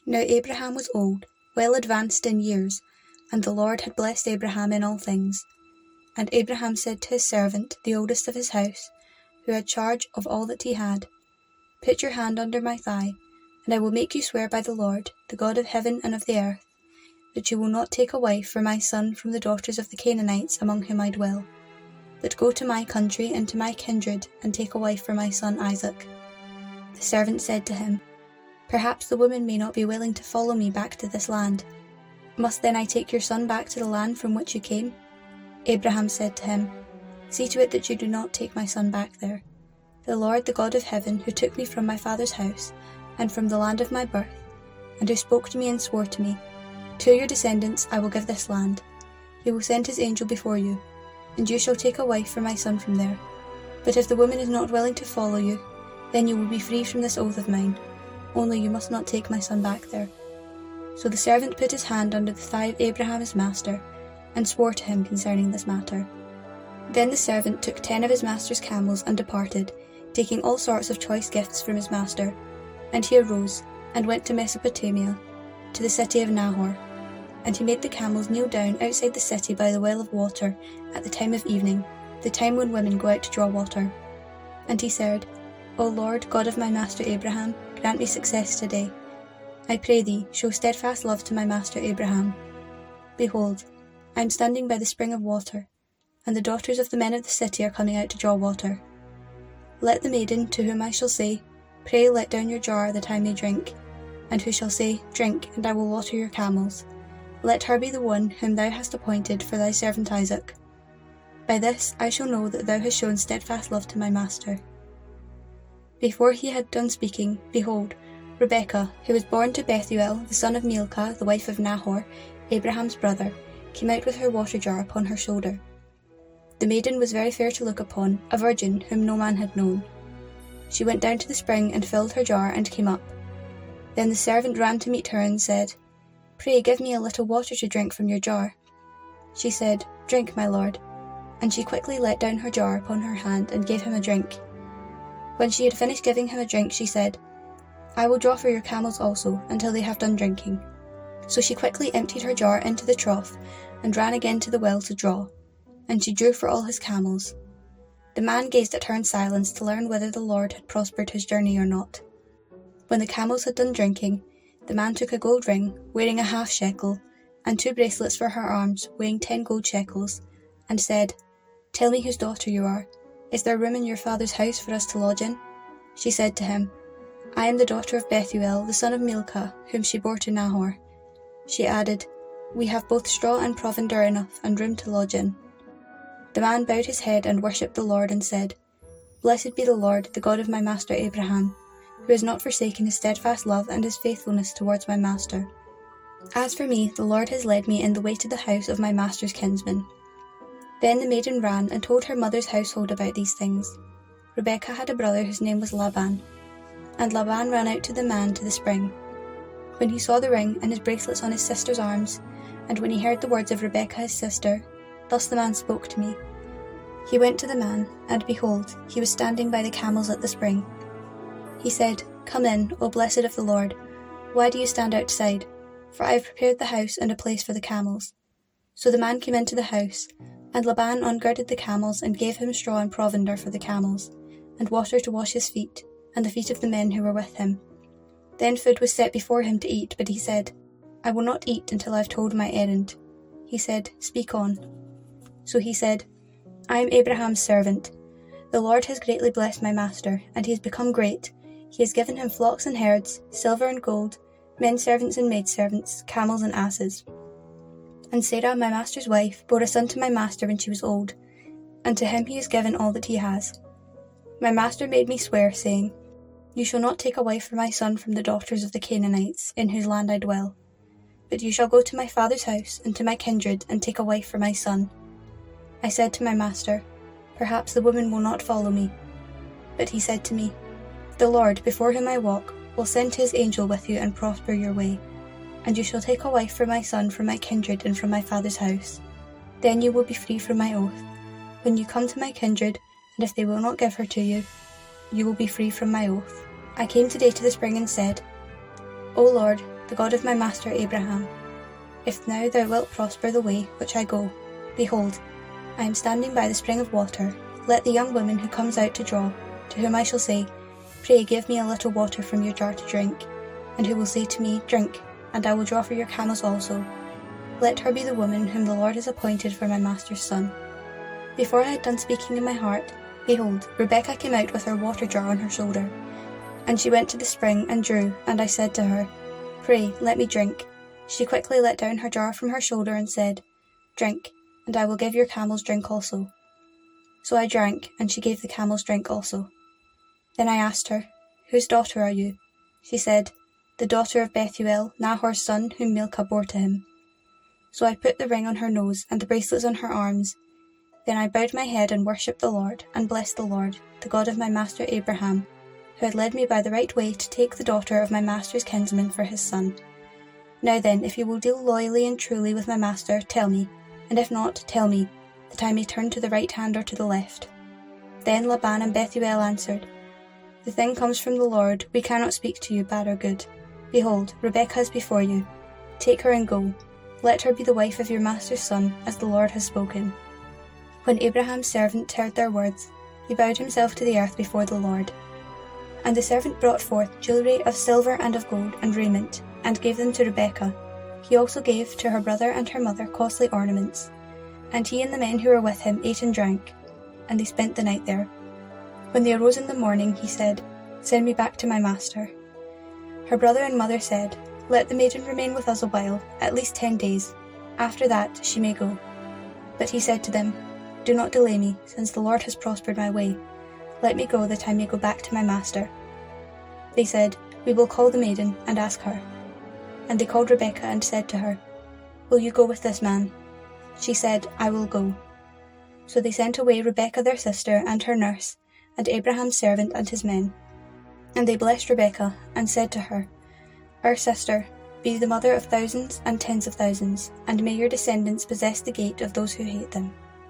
Now Abraham was old, well advanced in years, and the Lord had blessed Abraham in all things. And Abraham said to his servant, the oldest of his house, who had charge of all that he had, Put your hand under my thigh, and I will make you swear by the Lord, the God of heaven and of the earth, that you will not take a wife for my son from the daughters of the Canaanites among whom I dwell, but go to my country and to my kindred, and take a wife for my son Isaac. The servant said to him, Perhaps the woman may not be willing to follow me back to this land. Must then I take your son back to the land from which you came? Abraham said to him, See to it that you do not take my son back there. The Lord, the God of heaven, who took me from my father's house, and from the land of my birth, and who spoke to me and swore to me, To your descendants I will give this land. He will send his angel before you, and you shall take a wife for my son from there. But if the woman is not willing to follow you, then you will be free from this oath of mine. Only you must not take my son back there. So the servant put his hand under the thigh of Abraham his master, and swore to him concerning this matter. Then the servant took 10 of his master's camels and departed, taking all sorts of choice gifts from his master. And he arose, and went to Mesopotamia, to the city of Nahor. And he made the camels kneel down outside the city by the well of water at the time of evening, the time when women go out to draw water. And he said, O Lord, God of my master Abraham, grant me success today. I pray thee, show steadfast love to my master Abraham. Behold, I am standing by the spring of water, and the daughters of the men of the city are coming out to draw water. Let the maiden to whom I shall say, Pray let down your jar that I may drink, and who shall say, Drink, and I will water your camels. Let her be the one whom thou hast appointed for thy servant Isaac. By this I shall know that thou hast shown steadfast love to my master. Before he had done speaking, behold, Rebekah, who was born to Bethuel, the son of Milcah, the wife of Nahor, Abraham's brother, came out with her water jar upon her shoulder. The maiden was very fair to look upon, a virgin whom no man had known. She went down to the spring and filled her jar and came up. Then the servant ran to meet her and said, Pray give me a little water to drink from your jar. She said, Drink, my lord. And she quickly let down her jar upon her hand and gave him a drink. When she had finished giving him a drink, she said, I will draw for your camels also, until they have done drinking. So she quickly emptied her jar into the trough, and ran again to the well to draw. And she drew for all his camels. The man gazed at her in silence to learn whether the Lord had prospered his journey or not. When the camels had done drinking, the man took a gold ring, weighing a half shekel, and 2 bracelets for her arms, weighing 10 gold shekels, and said, Tell me whose daughter you are. Is there room in your father's house for us to lodge in? She said to him, I am the daughter of Bethuel, the son of Milcah, whom she bore to Nahor. She added, We have both straw and provender enough, and room to lodge in. The man bowed his head and worshipped the Lord and said, Blessed be the Lord, the God of my master Abraham, who has not forsaken his steadfast love and his faithfulness towards my master. As for me, the Lord has led me in the way to the house of my master's kinsman. Then the maiden ran and told her mother's household about these things. Rebekah had a brother whose name was Laban. And Laban ran out to the man to the spring. When he saw the ring and his bracelets on his sister's arms, and when he heard the words of Rebekah his sister, thus the man spoke to me. He went to the man, and behold, he was standing by the camels at the spring. He said, Come in, O blessed of the Lord. Why do you stand outside? For I have prepared the house and a place for the camels. So the man came into the house, and Laban ungirded the camels and gave him straw and provender for the camels, and water to wash his feet, and the feet of the men who were with him. Then food was set before him to eat, but he said, I will not eat until I have told my errand. He said, Speak on. So he said, I am Abraham's servant. The Lord has greatly blessed my master, and he has become great. He has given him flocks and herds, silver and gold, men servants and maidservants, camels and asses. And Sarah, my master's wife, bore a son to my master when she was old, and to him he has given all that he has. My master made me swear, saying, You shall not take a wife for my son from the daughters of the Canaanites, in whose land I dwell. But you shall go to my father's house, and to my kindred, and take a wife for my son. I said to my master, Perhaps the woman will not follow me. But he said to me, The Lord, before whom I walk, will send his angel with you and prosper your way. And you shall take a wife for my son from my kindred and from my father's house. Then you will be free from my oath. When you come to my kindred, and if they will not give her to you, you will be free from my oath. I came today to the spring and said, O Lord, the God of my master Abraham, if now thou wilt prosper the way which I go, behold, I am standing by the spring of water. Let the young woman who comes out to draw, to whom I shall say, Pray give me a little water from your jar to drink, and who will say to me, Drink, and I will draw for your camels also. Let her be the woman whom the Lord has appointed for my master's son. Before I had done speaking in my heart, behold, Rebekah came out with her water jar on her shoulder. And she went to the spring and drew, and I said to her, Pray, let me drink. She quickly let down her jar from her shoulder and said, Drink, and I will give your camels drink also. So I drank, and she gave the camels drink also. Then I asked her, Whose daughter are you? She said, The daughter of Bethuel, Nahor's son, whom Milcah bore to him. So I put the ring on her nose and the bracelets on her arms. Then I bowed my head and worshipped the Lord, and blessed the Lord, the God of my master Abraham, who had led me by the right way to take the daughter of my master's kinsman for his son. Now then, if you will deal loyally and truly with my master, tell me, and if not, tell me, that I may turn to the right hand or to the left. Then Laban and Bethuel answered, The thing comes from the Lord, we cannot speak to you bad or good. Behold, Rebekah is before you. Take her and go. Let her be the wife of your master's son, as the Lord has spoken. When Abraham's servant heard their words, he bowed himself to the earth before the Lord. And the servant brought forth jewellery of silver and of gold and raiment, and gave them to Rebekah. He also gave to her brother and her mother costly ornaments. And he and the men who were with him ate and drank, and they spent the night there. When they arose in the morning, he said, Send me back to my master. Her brother and mother said, Let the maiden remain with us a while, at least 10 days. After that she may go. But he said to them, Do not delay me, since the Lord has prospered my way. Let me go, that I may go back to my master. They said, We will call the maiden, and ask her. And they called Rebekah, and said to her, Will you go with this man? She said, I will go. So they sent away Rebekah their sister, and her nurse, and Abraham's servant and his men. And they blessed Rebekah, and said to her, Our sister, be the mother of thousands and tens of thousands, and may your descendants possess the gate of those who hate them.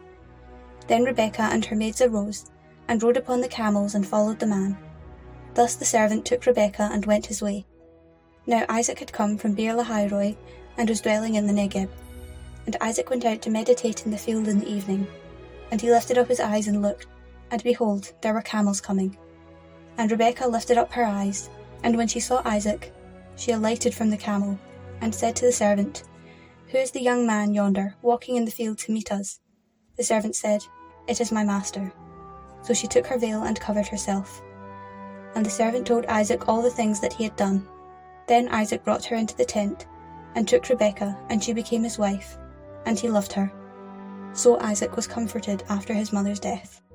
Then Rebekah and her maids arose, and rode upon the camels, and followed the man. Thus the servant took Rebekah, and went his way. Now Isaac had come from Beer-lahai-roi, and was dwelling in the Negeb. And Isaac went out to meditate in the field in the evening. And he lifted up his eyes and looked, and behold, there were camels coming. And Rebekah lifted up her eyes, and when she saw Isaac, she alighted from the camel, and said to the servant, Who is the young man yonder, walking in the field to meet us? The servant said, It is my master. So she took her veil and covered herself. And the servant told Isaac all the things that he had done. Then Isaac brought her into the tent, and took Rebekah, and she became his wife, and he loved her. So Isaac was comforted after his mother's death.